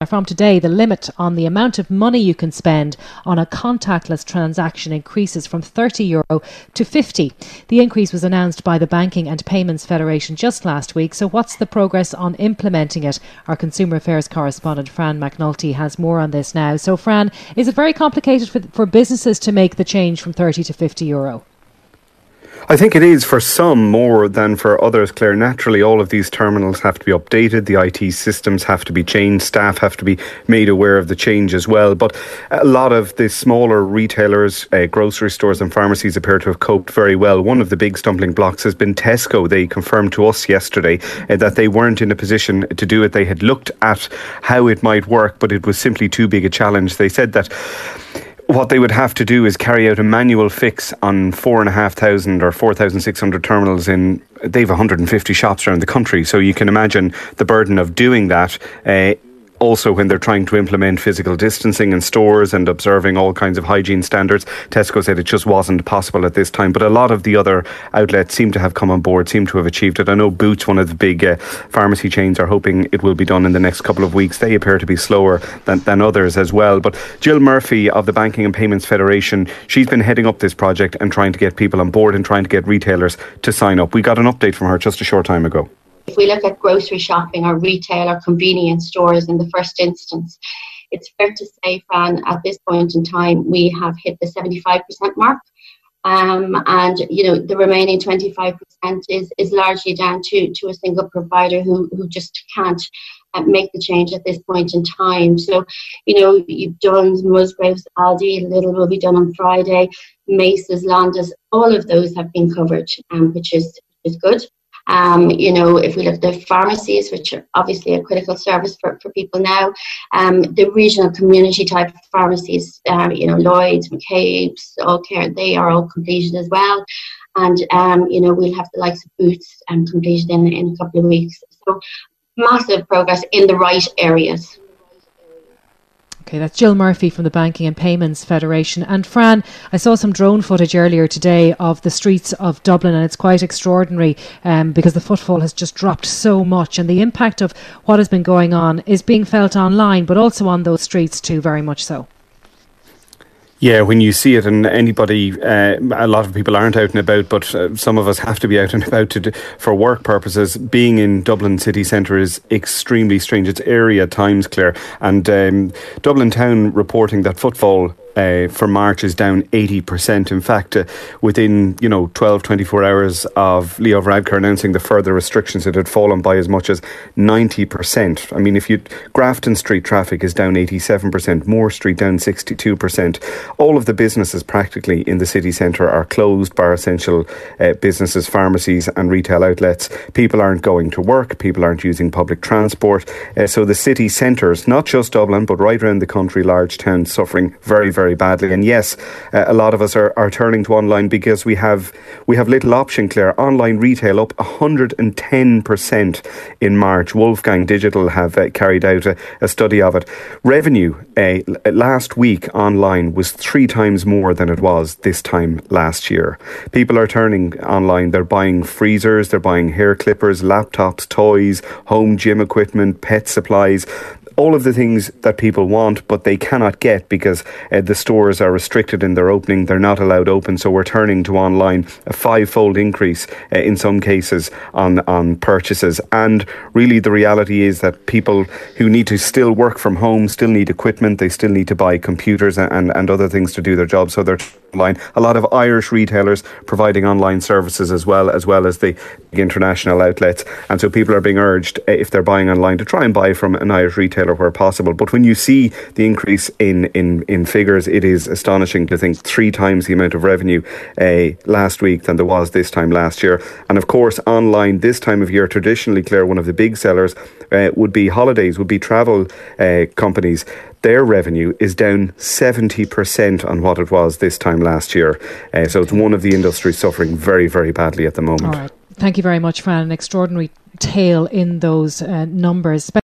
From today, the limit on the amount of money you can spend on a contactless transaction increases from €30 to €50. The increase was announced by the Banking and Payments Federation just last week. So what's the progress on implementing it? Our Consumer Affairs correspondent Fran McNulty has more on this now. So Fran, is it very complicated for businesses to make the change from €30 to €50? I think it is for some more than for others, Claire. Naturally, all of these terminals have to be updated. The IT systems have to be changed. Staff have to be made aware of the change as well. But a lot of the smaller retailers, grocery stores and pharmacies appear to have coped very well. One of the big stumbling blocks has been Tesco. They confirmed to us yesterday that they weren't in a position to do it. They had looked at how it might work, but it was simply too big a challenge. They said that what they would have to do is carry out a manual fix on 4,500 or 4,600 terminals they've 150 shops around the country. So you can imagine the burden of doing that. Also, when they're trying to implement physical distancing in stores and observing all kinds of hygiene standards, Tesco said it just wasn't possible at this time. But a lot of the other outlets seem to have come on board, seem to have achieved it. I know Boots, one of the big pharmacy chains, are hoping it will be done in the next couple of weeks. They appear to be slower than others as well. But Jill Murphy of the Banking and Payments Federation, she's been heading up this project and trying to get people on board and trying to get retailers to sign up. We got an update from her just a short time ago. If we look at grocery shopping or retail or convenience stores in the first instance, it's fair to say, Fran, at this point in time, we have hit the 75% mark. And, the remaining 25% is largely down to a single provider who just can't make the change at this point in time. So, you've done Musgraves, Aldi, Lidl will be done on Friday, Mace's, Londis, all of those have been covered, which is good. If we look at the pharmacies, which are obviously a critical service for people now, the regional community type pharmacies, Lloyd's, McCabe's, Allcare, they are all completed as well. And, we'll have the likes of Boots completed in a couple of weeks. So massive progress in the right areas. Okay, that's Jill Murphy from the Banking and Payments Federation. And Fran, I saw some drone footage earlier today of the streets of Dublin, and it's quite extraordinary because the footfall has just dropped so much, and the impact of what has been going on is being felt online, but also on those streets too, very much so. Yeah, when you see it, and anybody, a lot of people aren't out and about, but some of us have to be out and about for work purposes. Being in Dublin city centre is extremely strange. It's eerie at times, Claire. And Dublin Town reporting that footfall for March is down 80%. In fact, within 12, 24 hours of Leo Varadkar announcing the further restrictions, it had fallen by as much as 90%. I mean, Grafton Street traffic is down 87%, Moore Street down 62%. All of the businesses practically in the city centre are closed, bar essential businesses, pharmacies and retail outlets. People aren't going to work, people aren't using public transport. So the city centres, not just Dublin, but right around the country, large towns, suffering very, very badly. And yes, a lot of us are turning to online because we have little option, Claire. Online retail up 110% in March. Wolfgang Digital have carried out a study of it. Revenue last week online was 3 times more than it was this time last year. People are turning online. They're buying freezers, they're buying hair clippers, laptops, toys, home gym equipment, pet supplies. All of the things that people want, but they cannot get because the stores are restricted in their opening. They're not allowed open. So we're turning to online, a 5-fold increase in some cases on purchases. And really the reality is that people who need to still work from home still need equipment. They still need to buy computers and other things to do their job. So they're online. A lot of Irish retailers providing online services as well as the international outlets. And so people are being urged, if they're buying online, to try and buy from an Irish retailer where possible. But when you see the increase in figures, it is astonishing to think 3 times the amount of revenue last week than there was this time last year. And of course, online this time of year, traditionally, Claire, one of the big sellers would be holidays, would be travel companies. Their revenue is down 70% on what it was this time last year. So it's one of the industries suffering very, very badly at the moment. All right. Thank you very much, Fran. An extraordinary tale in those numbers.